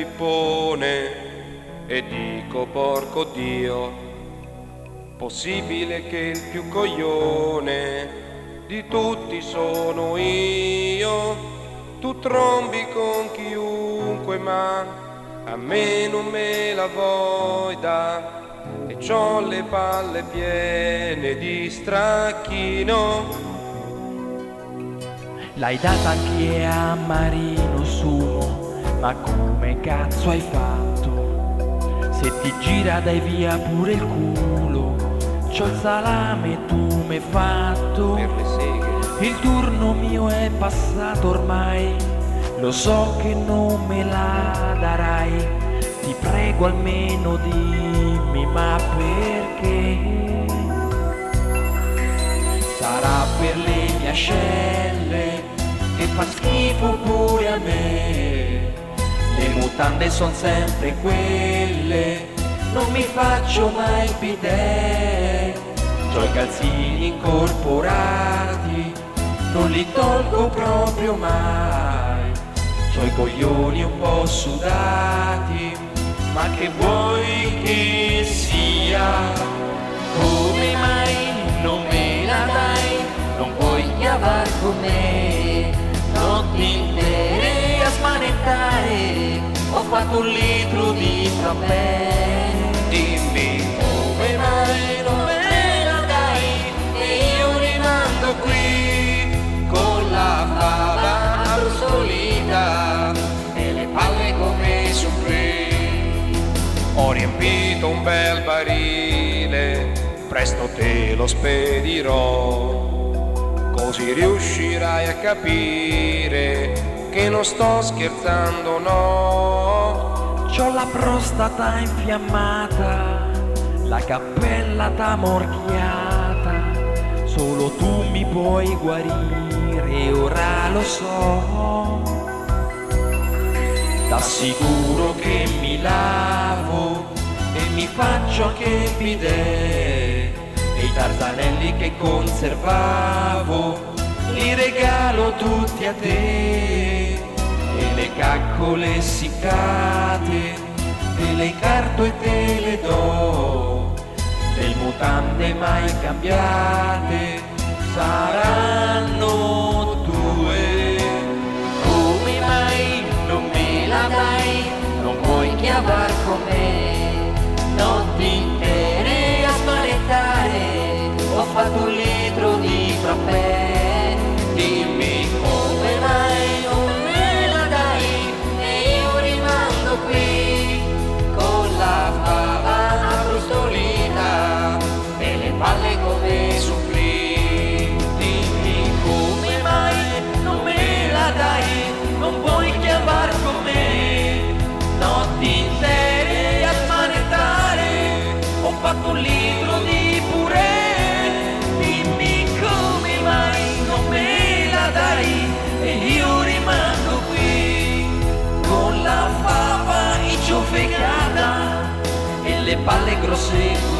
puppone e dico porco Dio, possibile che il più coglione di tutti sono io. Tu trombi con chiunque ma a me non me la vuoi da, e c'ho le palle piene di stracchino. L'hai data anche a Marino Sumo, ma come cazzo hai fatto? Se ti gira dai via pure il culo, c'ho il salame e tu m'hai fatto. Per le seghe. Il turno mio è passato ormai, lo so che non me la darai. Ti prego almeno dimmi ma perché? Sarà per le mie ascelle che fa schifo pure a me. Le mutande son sempre quelle, non mi faccio mai il bidet. C'ho i calzini incorporati, non li tolgo proprio mai. C'ho i coglioni un po' sudati, ma che vuoi che sia? Come mai non me la dai? Non puoi chiavar con me, notti intere a smanettare. Ho fatto 1 litro di frappè. Dimmi come mai non me la dai e io rimango qui con la fava arrostolita e le palle come Supreme. Ho riempito un bel barile, presto te lo spedirò, così riuscirai a capire che non sto scherzando, no. C'ho la prostata infiammata, la cappella t'amorchiata, solo tu mi puoi guarire, ora lo so. T'assicuro che mi lavo e mi faccio anche bidet, e i tarzanelli che conservavo li regalo tutti a te, e le caccole essiccate te le incarto e te le do. Le mutande mai cambiate saranno tue. Come mai non me la dai? Non puoi chiavar con me, notti intere a spanettare. Ho fatto 1 litro di frappè. Dimmi come mai non me la dai e io rimango qui con la fava arrostolita e le palle come Supreme. Dimmi come mai non me la dai, non puoi chiamar con me, notti intere a smanettare. Ho fatto 1 litro di purè. Dimmi come mai non me la dai e io rimango qui con la fava inciofecata e le palle grosse